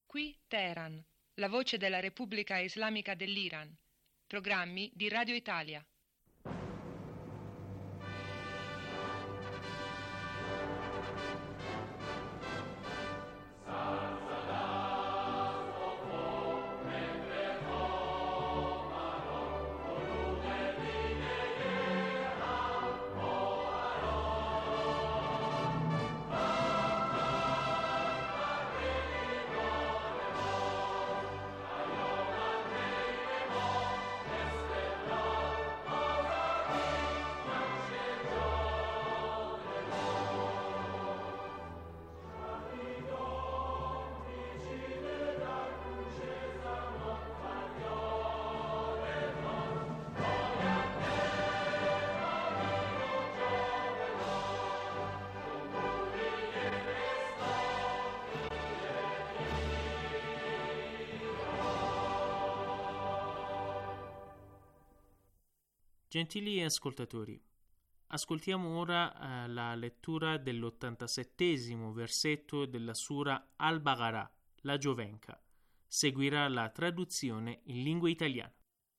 Qui Teheran, la voce della Repubblica Islamica dell'Iran. Programmi di Radio Italia. Gentili ascoltatori, ascoltiamo ora la lettura dell'87° versetto della Sura Al-Baqarah, la Giovenca. Seguirà la traduzione in lingua italiana.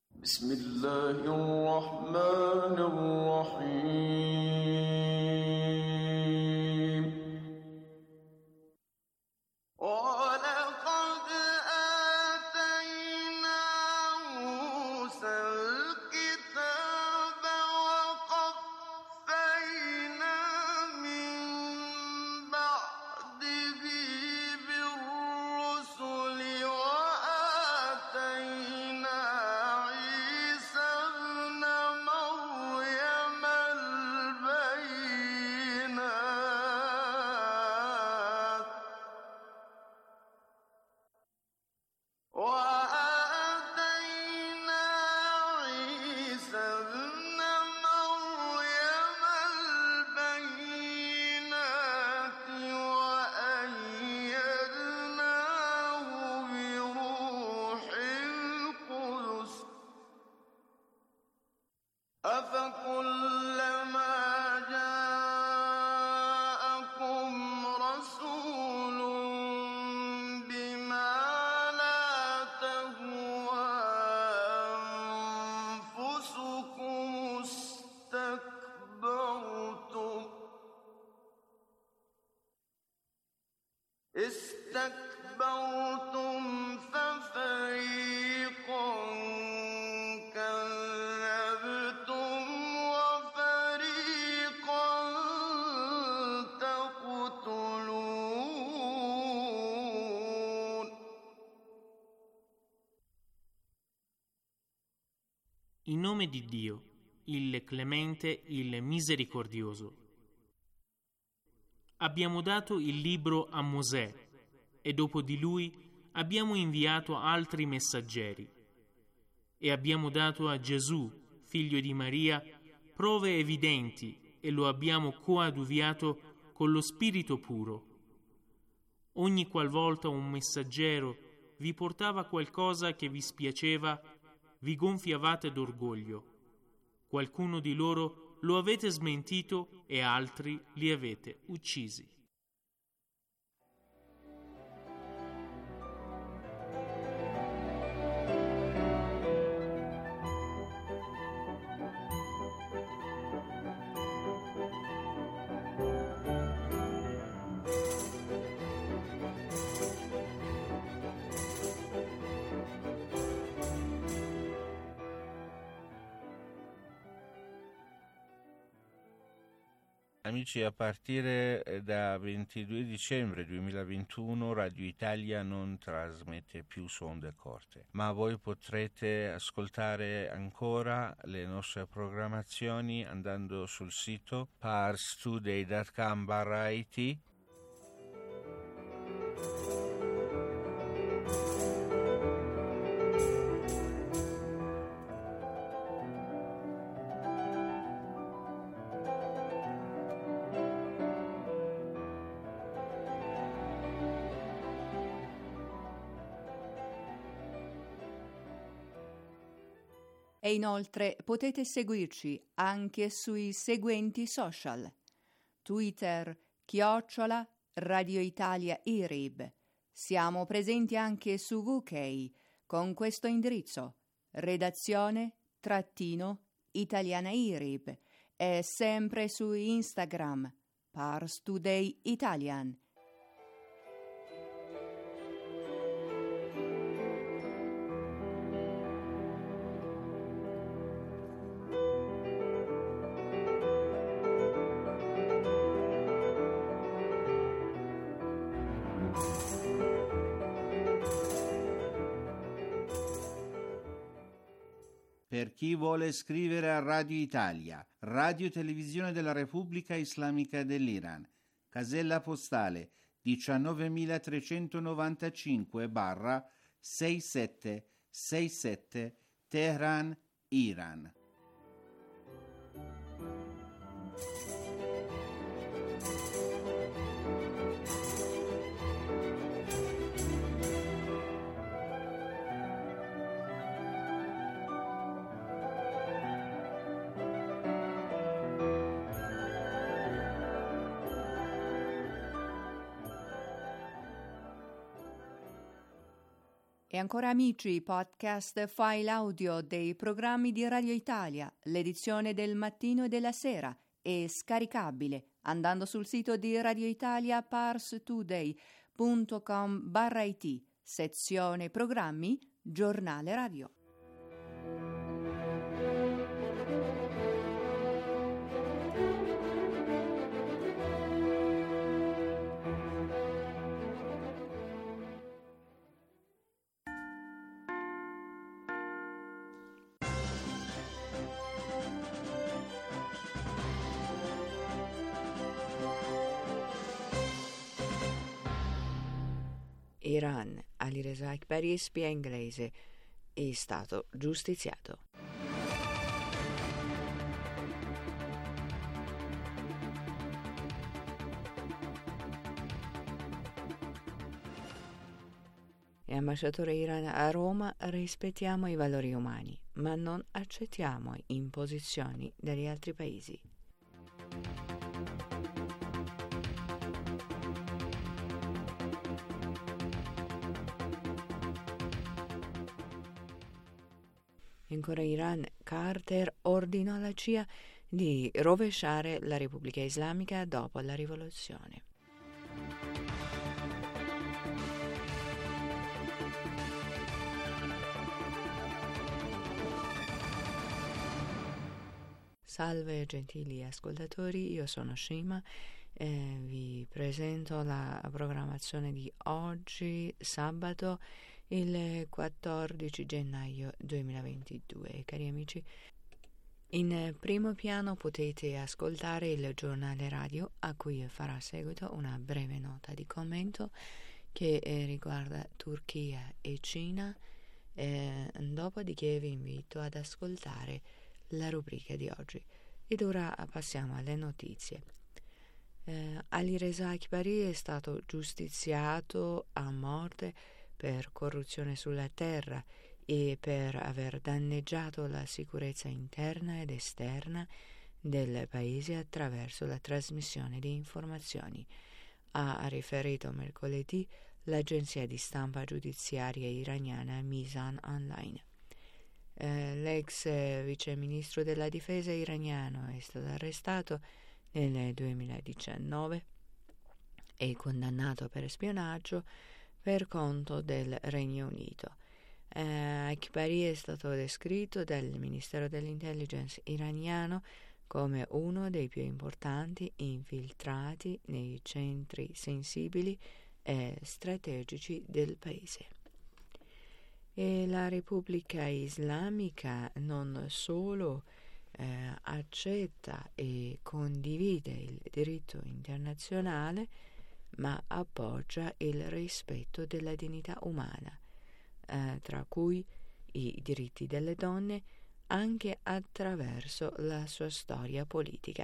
Bismillahirrahmanirrahim. استكبرتم ففريقا كذبتم وفريقا تقتلون. In nome di Dio, il Clemente, il Misericordioso. Abbiamo dato il libro a Mosè e dopo di lui abbiamo inviato altri messaggeri e abbiamo dato a Gesù, figlio di Maria, prove evidenti e lo abbiamo coadiuviato con lo Spirito puro. Ogni qualvolta un messaggero vi portava qualcosa che vi spiaceva, vi gonfiavate d'orgoglio. Qualcuno di loro lo avete smentito e altri li avete uccisi. Amici, a partire da 22 dicembre 2021 Radio Italia non trasmette più su onde corte, ma voi potrete ascoltare ancora le nostre programmazioni andando sul sito parstoday.com/it. E inoltre potete seguirci anche sui seguenti social: Twitter @ Radio Italia IRIB, Siamo presenti anche su UK con questo indirizzo: redazione-italianairib, e sempre su Instagram Pars Today Italian. Per chi vuole scrivere a Radio Italia, Radio Televisione della Repubblica Islamica dell'Iran, casella postale 19395/6767 Teheran, Iran. E ancora amici, podcast file audio dei programmi di Radio Italia, l'edizione del mattino e della sera, è scaricabile andando sul sito di Radio Italia parstoday.com/it, sezione programmi, giornale radio. Iran, Alireza Akbari, spia inglese, è stato giustiziato. E ambasciatore Iran a Roma: rispettiamo i valori umani, ma non accettiamo imposizioni dagli altri paesi. Ancora Iran, Carter ordinò alla CIA di rovesciare la Repubblica Islamica dopo la rivoluzione. Salve gentili ascoltatori, io sono Shima e vi presento la programmazione di oggi, sabato, il 14 gennaio 2022. Cari amici, in primo piano potete ascoltare il giornale radio, a cui farà seguito una breve nota di commento che riguarda Turchia e Cina, dopodiché vi invito ad ascoltare la rubrica di oggi. Ed ora passiamo alle notizie. Alireza Akbari è stato giustiziato a morte per corruzione sulla terra e per aver danneggiato la sicurezza interna ed esterna del paese attraverso la trasmissione di informazioni, ha riferito mercoledì l'agenzia di stampa giudiziaria iraniana Mizan Online. L'ex viceministro della difesa iraniano è stato arrestato nel 2019 e condannato per spionaggio per conto del Regno Unito. Akbari è stato descritto dal Ministero dell'Intelligence iraniano come uno dei più importanti infiltrati nei centri sensibili e strategici del paese. E la Repubblica Islamica non solo accetta e condivide il diritto internazionale, ma appoggia il rispetto della dignità umana, tra cui i diritti delle donne, anche attraverso la sua storia politica.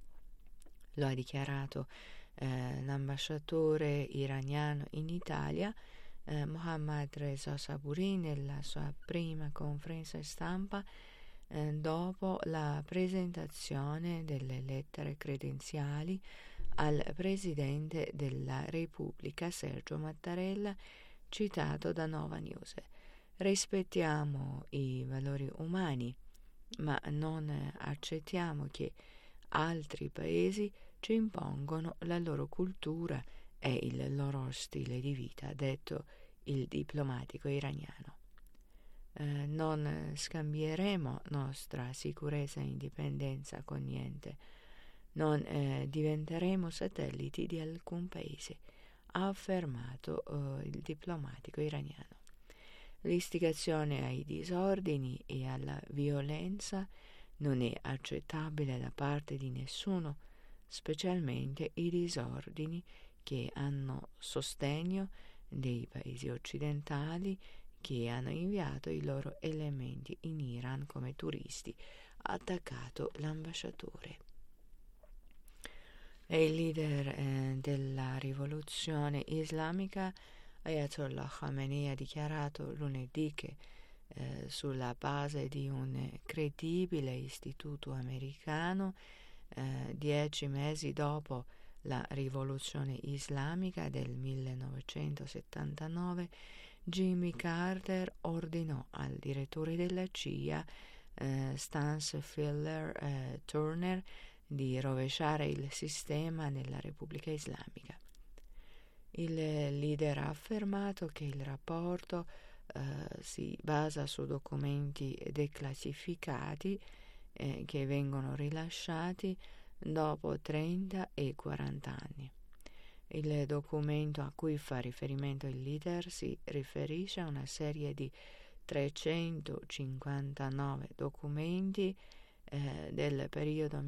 Lo ha dichiarato l'ambasciatore iraniano in Italia, Mohammad Reza Saburi, nella sua prima conferenza stampa dopo la presentazione delle lettere credenziali al presidente della Repubblica Sergio Mattarella, citato da Nova News. Rispettiamo i valori umani, ma non accettiamo che altri paesi ci impongono la loro cultura e il loro stile di vita, ha detto il diplomatico iraniano. Non scambieremo nostra sicurezza e indipendenza con niente. Non diventeremo satelliti di alcun paese, ha affermato il diplomatico iraniano. L'istigazione ai disordini e alla violenza non è accettabile da parte di nessuno, specialmente i disordini che hanno sostegno dei paesi occidentali che hanno inviato i loro elementi in Iran come turisti, ha attaccato l'ambasciatore. Il leader della rivoluzione islamica, Ayatollah Khamenei, ha dichiarato lunedì che sulla base di un credibile istituto americano, 10 mesi dopo la rivoluzione islamica del 1979, Jimmy Carter ordinò al direttore della CIA, Stansfield Turner, di rovesciare il sistema nella Repubblica Islamica. Il leader ha affermato che il rapporto si basa su documenti declassificati che vengono rilasciati dopo 30 e 40 anni. Il documento a cui fa riferimento il leader si riferisce a una serie di 359 documenti del periodo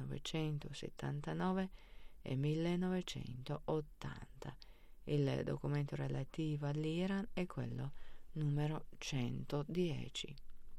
1979 e 1980. Il documento relativo all'Iran è quello numero 110.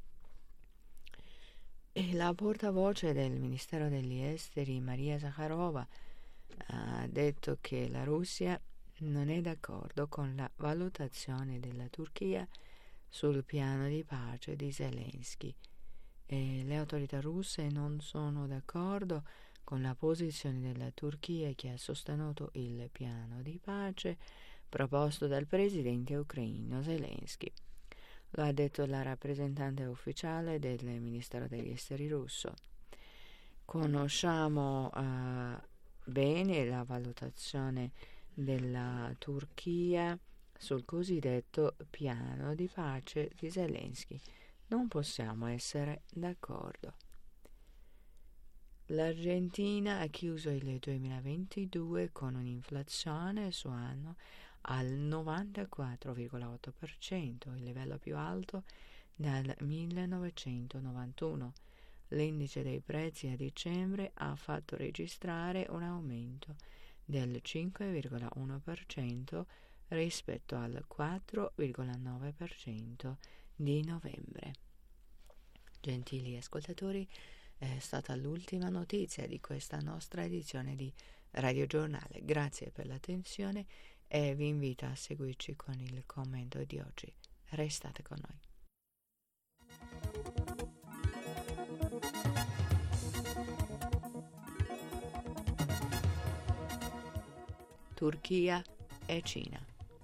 E la portavoce del Ministero degli Esteri, Maria Zakharova, ha detto che la Russia non è d'accordo con la valutazione della Turchia sul piano di pace di Zelensky. E le autorità russe non sono d'accordo con la posizione della Turchia, che ha sostenuto il piano di pace proposto dal presidente ucraino Zelensky. Lo ha detto la rappresentante ufficiale del Ministero degli Esteri russo. Conosciamo bene la valutazione della Turchia sul cosiddetto piano di pace di Zelensky. Non possiamo essere d'accordo. L'Argentina ha chiuso il 2022 con un'inflazione su anno al 94,8%, il livello più alto dal 1991. L'indice dei prezzi a dicembre ha fatto registrare un aumento del 5,1% rispetto al 4,9% di novembre. Gentili ascoltatori, è stata l'ultima notizia di questa nostra edizione di Radio Giornale. Grazie per l'attenzione e vi invito a seguirci con il commento di oggi. Restate con noi. Turchia e Cina.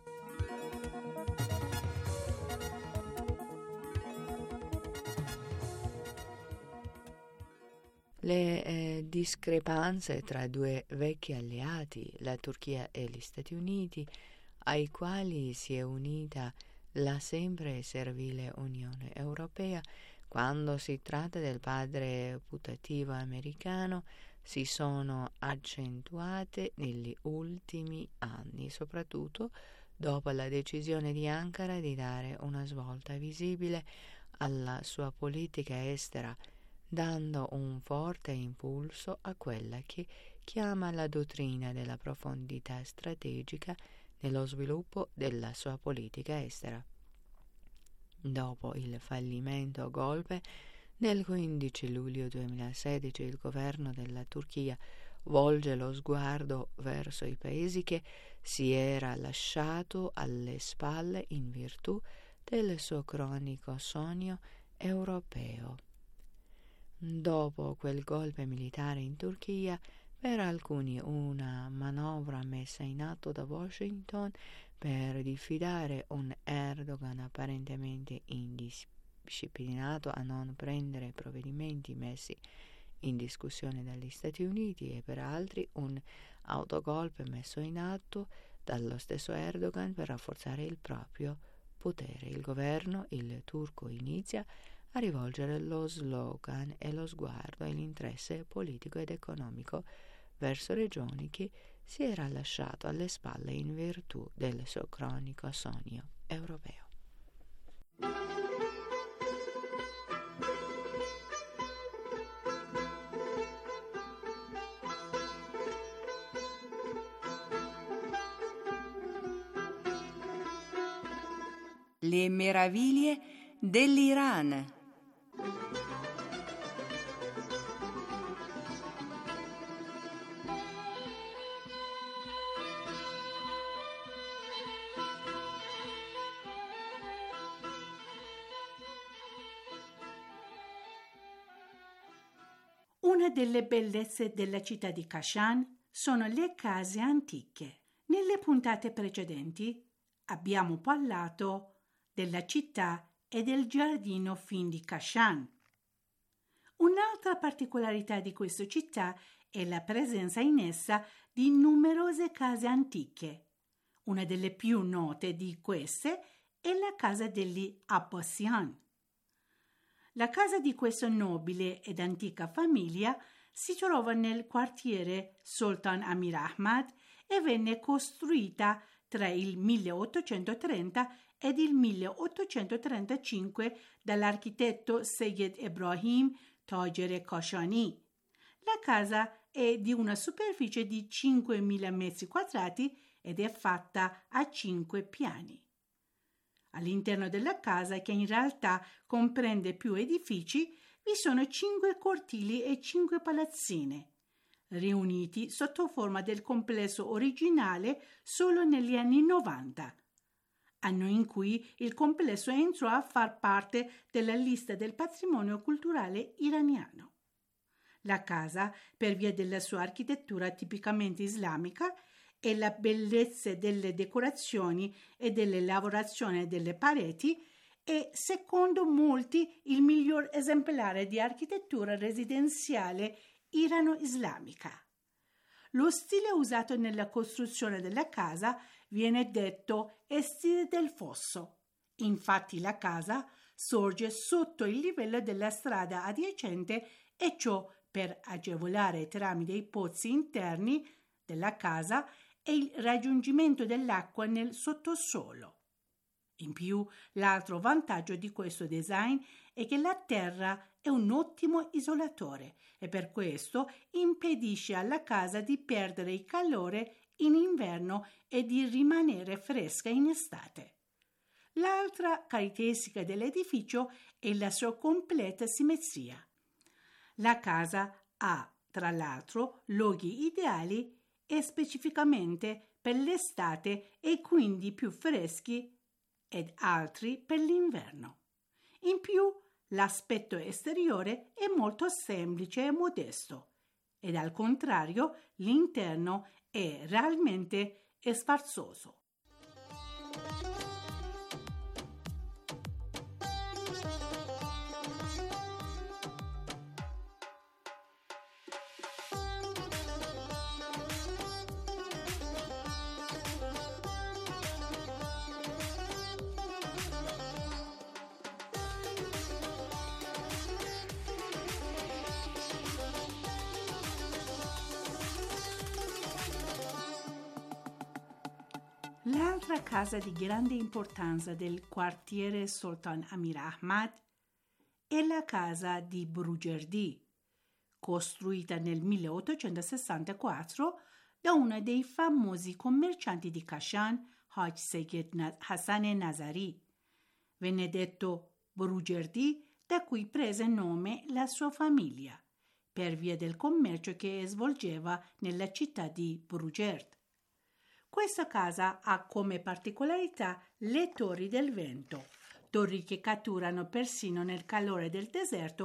Le discrepanze tra due vecchi alleati, la Turchia e gli Stati Uniti, ai quali si è unita la sempre servile Unione Europea, quando si tratta del padre putativo americano, si sono accentuate negli ultimi anni, soprattutto dopo la decisione di Ankara di dare una svolta visibile alla sua politica estera, dando un forte impulso a quella che chiama la dottrina della profondità strategica nello sviluppo della sua politica estera. Dopo il fallimento golpe del 15 luglio 2016, il governo della Turchia volge lo sguardo verso i paesi che si era lasciato alle spalle in virtù del suo cronico sogno europeo. Dopo quel golpe militare in Turchia, per alcuni una manovra messa in atto da Washington per diffidare un Erdogan apparentemente indisciplinato a non prendere provvedimenti messi in discussione dagli Stati Uniti, e per altri un autogolpe messo in atto dallo stesso Erdogan per rafforzare il proprio potere. Il governo, il turco, inizia a rivolgere lo slogan e lo sguardo e l'interesse politico ed economico verso regioni che si era lasciato alle spalle in virtù del suo cronico sogno europeo. Le meraviglie dell'Iran. Una delle bellezze della città di Kashan sono le case antiche. Nelle puntate precedenti abbiamo parlato della città e del giardino fin di Kashan. Un'altra particolarità di questa città è la presenza in essa di numerose case antiche. Una delle più note di queste è la casa degli Abbasian. La casa di questa nobile ed antica famiglia si trova nel quartiere Sultan Amir Ahmad e venne costruita tra il 1830 ed il 1835 dall'architetto Seyyed Ebrahim Tajer Kashani. La casa è di una superficie di 5.000 metri quadrati ed è fatta a 5 piani. All'interno della casa, che in realtà comprende più edifici, vi sono 5 cortili e 5 palazzine, riuniti sotto forma del complesso originale solo negli anni 90, anno in cui il complesso entrò a far parte della lista del patrimonio culturale iraniano. La casa, per via della sua architettura tipicamente islamica e la bellezza delle decorazioni e delle lavorazioni delle pareti, è secondo molti il miglior esemplare di architettura residenziale irano-islamica. Lo stile usato nella costruzione della casa viene detto stile del fosso. Infatti la casa sorge sotto il livello della strada adiacente, e ciò per agevolare tramite i pozzi interni della casa e il raggiungimento dell'acqua nel sottosuolo. In più, l'altro vantaggio di questo design è che la terra è un ottimo isolatore e per questo impedisce alla casa di perdere il calore in inverno e di rimanere fresca in estate. L'altra caratteristica dell'edificio è la sua completa simmetria. La casa ha, tra l'altro, luoghi ideali e specificamente per l'estate e quindi più freschi ed altri per l'inverno. In più, l'aspetto esteriore è molto semplice e modesto ed al contrario l'interno è realmente sfarzoso. L'altra casa di grande importanza del quartiere Sultan Amir Ahmad è la casa di Brugerdi, costruita nel 1864 da uno dei famosi commercianti di Kashan, Haj Seyyed Hassan Nazari. Venne detto Brugerdi da cui prese nome la sua famiglia, per via del commercio che svolgeva nella città di Brugerd. Questa casa ha come particolarità le torri del vento, torri che catturano persino nel calore del deserto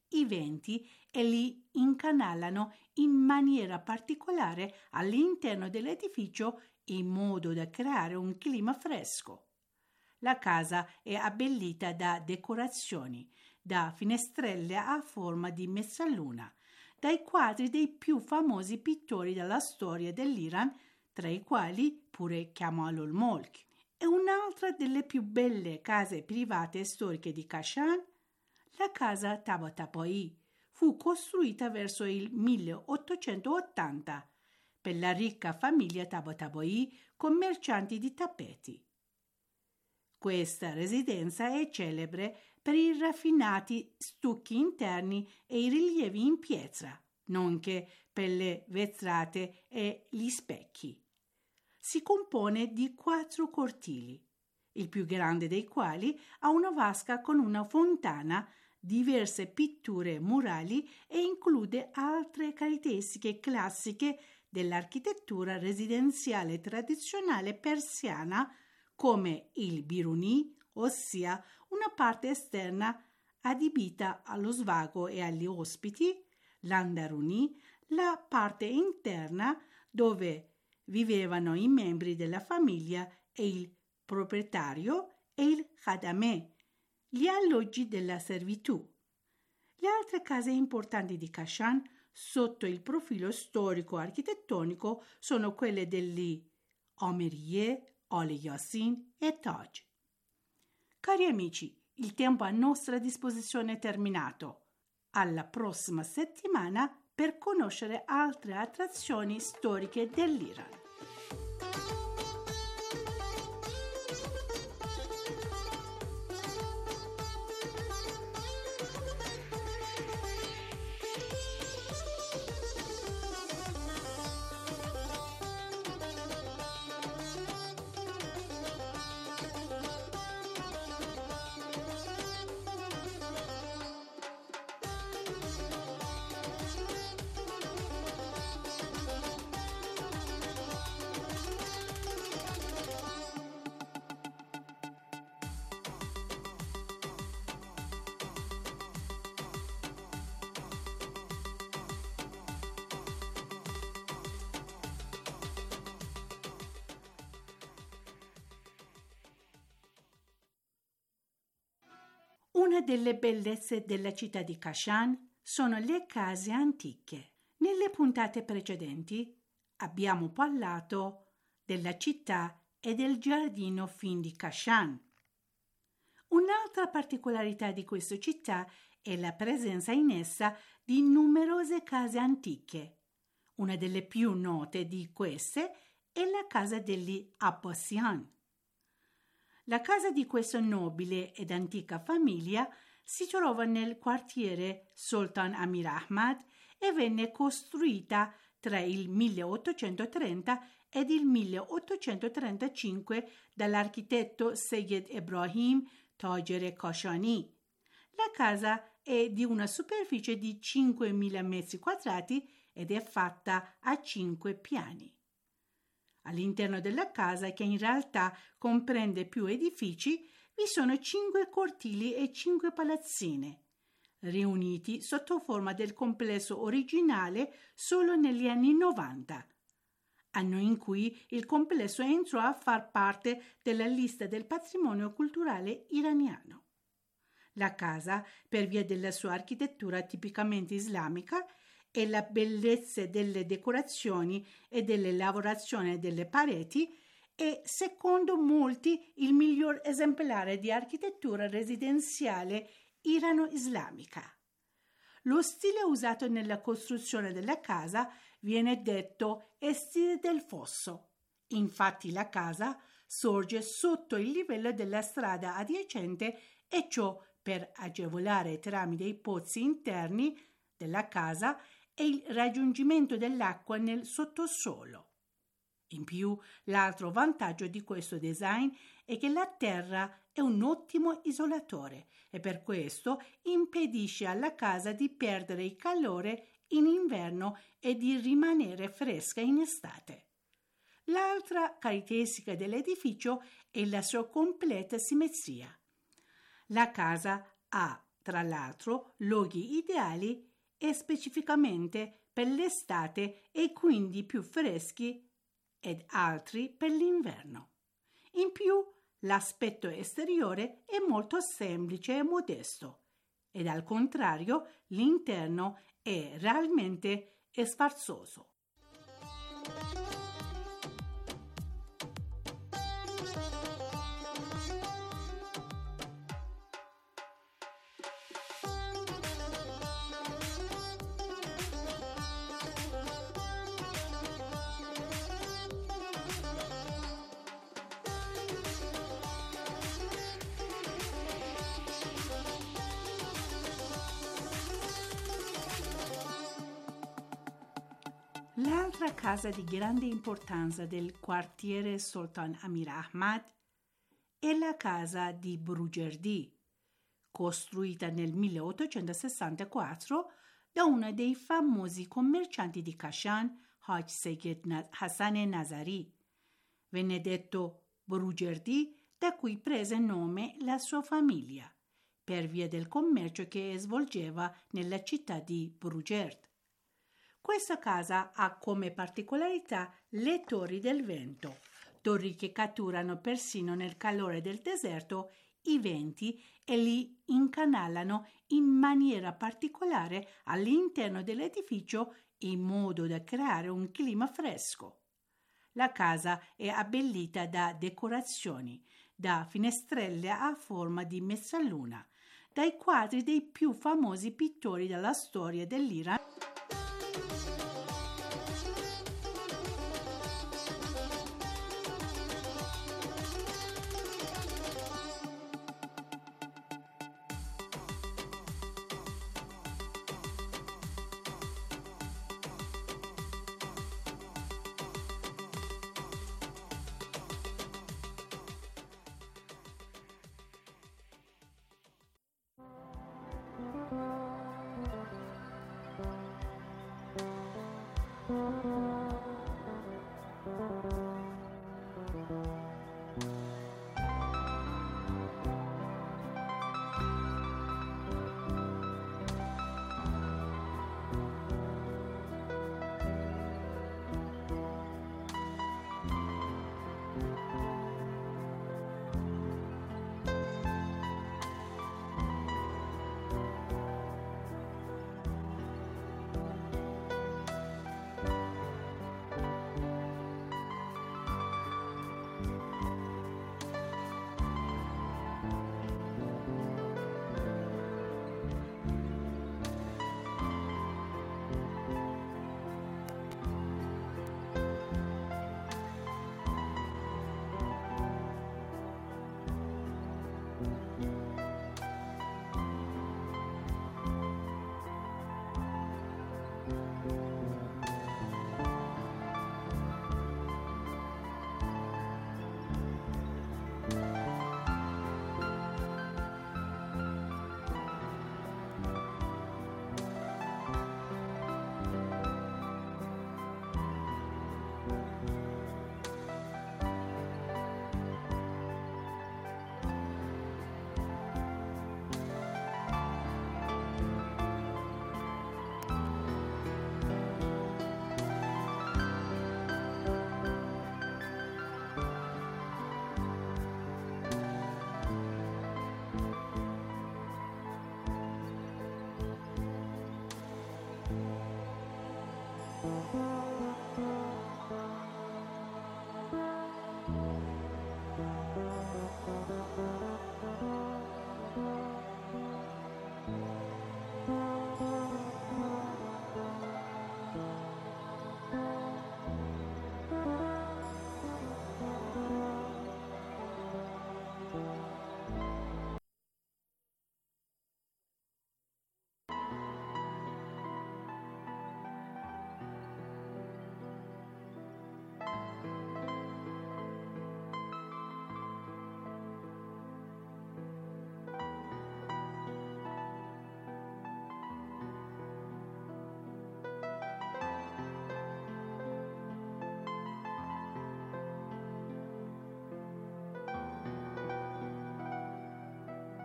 i venti e li incanalano in maniera particolare all'interno dell'edificio in modo da creare un clima fresco. La casa è abbellita da decorazioni, da finestrelle a forma di mezzaluna, dai quadri dei più famosi pittori della storia dell'Iran, tra i quali pure Kamal ul-Mulk. E un'altra delle più belle case private storiche di Kashan, la casa Tabatabai, fu costruita verso il 1880 per la ricca famiglia Tabatabai, commercianti di tappeti. Questa residenza è celebre per i raffinati stucchi interni e i rilievi in pietra, nonché per le vetrate e gli specchi. Si compone di 4 cortili, il più grande dei quali ha una vasca con una fontana, diverse pitture murali e include altre caratteristiche classiche dell'architettura residenziale tradizionale persiana come il biruni, ossia una parte esterna adibita allo svago e agli ospiti, l'andaruni, la parte interna dove vivevano i membri della famiglia e il proprietario e il khadameh, gli alloggi della servitù. Le altre case importanti di Kashan sotto il profilo storico-architettonico sono quelle degli Omeriye, Oli Yassin e Taj. Cari amici, il tempo a nostra disposizione è terminato. Alla prossima settimana per conoscere altre attrazioni storiche dell'Iran. Una delle bellezze della città di Kashan sono le case antiche. Nelle puntate precedenti abbiamo parlato della città e del giardino fin di Kashan. Un'altra particolarità di questa città è la presenza in essa di numerose case antiche. Una delle più note di queste è la casa degli Abbasian. La casa di questa nobile ed antica famiglia si trova nel quartiere Sultan Amir Ahmad e venne costruita tra il 1830 ed il 1835 dall'architetto Seyyed Ebrahim Tajer Kashani. La casa è di una superficie di 5.000 metri quadrati ed è fatta a 5 piani. All'interno della casa, che in realtà comprende più edifici, vi sono 5 cortili e 5 palazzine, riuniti sotto forma del complesso originale solo negli anni 90, anno in cui il complesso entrò a far parte della lista del patrimonio culturale iraniano. La casa, per via della sua architettura tipicamente islamica, e la bellezza delle decorazioni e delle lavorazioni delle pareti è, secondo molti, il miglior esemplare di architettura residenziale irano-islamica. Lo stile usato nella costruzione della casa viene detto stile del fosso. Infatti la casa sorge sotto il livello della strada adiacente e ciò per agevolare tramite i pozzi interni della casa e il raggiungimento dell'acqua nel sottosuolo. In più, l'altro vantaggio di questo design è che la terra è un ottimo isolatore e per questo impedisce alla casa di perdere il calore in inverno e di rimanere fresca in estate. L'altra caratteristica dell'edificio è la sua completa simmetria. La casa ha tra l'altro luoghi ideali e specificamente per l'estate e quindi più freschi ed altri per l'inverno. In più, l'aspetto esteriore è molto semplice e modesto ed al contrario l'interno è realmente sfarzoso. L'altra casa di grande importanza del quartiere Sultan Amir Ahmad è la casa di Brugerdi, costruita nel 1864 da uno dei famosi commercianti di Kashan, Haj Seyyed Hassan Nazari. Venne detto Brugerdi da cui prese nome la sua famiglia, per via del commercio che svolgeva nella città di Brugerd. Questa casa ha come particolarità le torri del vento, torri che catturano persino nel calore del deserto i venti e li incanalano in maniera particolare all'interno dell'edificio in modo da creare un clima fresco. La casa è abbellita da decorazioni, da finestrelle a forma di mezzaluna, dai quadri dei più famosi pittori della storia dell'Iran